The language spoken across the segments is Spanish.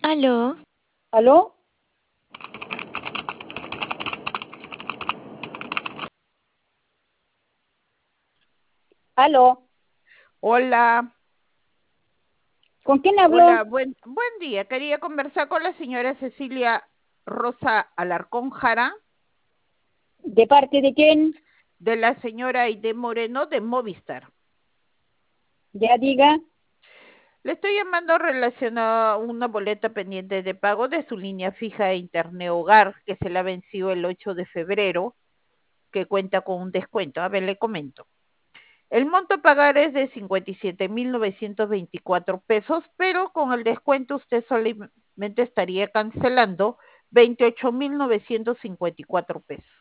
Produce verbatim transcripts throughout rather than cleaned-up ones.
¿Aló? ¿Aló? ¿Aló? Hola, ¿Con quién hola, habló? buen, buen día. Quería conversar con la señora Cecilia Rosa Alarcón Jara, ¿De parte de quién? de la señora Aide Moreno de Movistar. Ya diga. Le estoy llamando relacionado a una boleta pendiente de pago de su línea fija de Internet Hogar, que se la venció el ocho de febrero, que cuenta con un descuento. A ver, le comento. El monto a pagar es de cincuenta y siete mil novecientos veinticuatro pesos, pero con el descuento usted solamente estaría cancelando veintiocho mil novecientos cincuenta y cuatro pesos.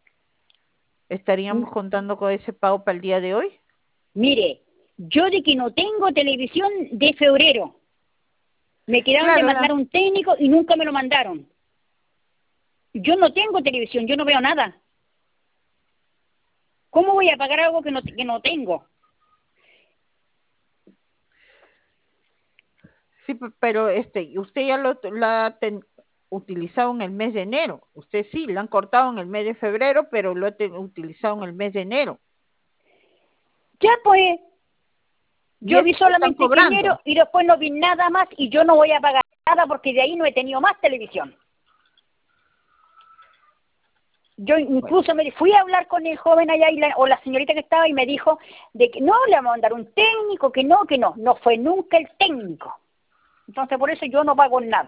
M- ¿Estaríamos contando con ese pago para el día de hoy? Mire, yo de que no tengo televisión de febrero. Me quedaron de Claro, la, mandar un técnico y nunca me lo mandaron. Yo no tengo televisión, yo no veo nada. ¿Cómo voy a pagar algo que no, que no tengo? sí, pe- pero este, usted ya lo la ha ten- utilizado en el mes de enero. Usted sí, lo han cortado en el mes de febrero, pero lo ha ten- utilizado en el mes de enero. Ya pues, Y yo eso vi lo están solamente que enero cobrando. y después no vi nada más y yo no voy a pagar nada porque de ahí no he tenido más televisión. Yo Bueno. incluso me fui a hablar con el joven allá y la, o la señorita que estaba y me dijo de que no, le vamos a mandar un técnico, que no, que no. No fue nunca el técnico. Entonces por eso yo no pago nada.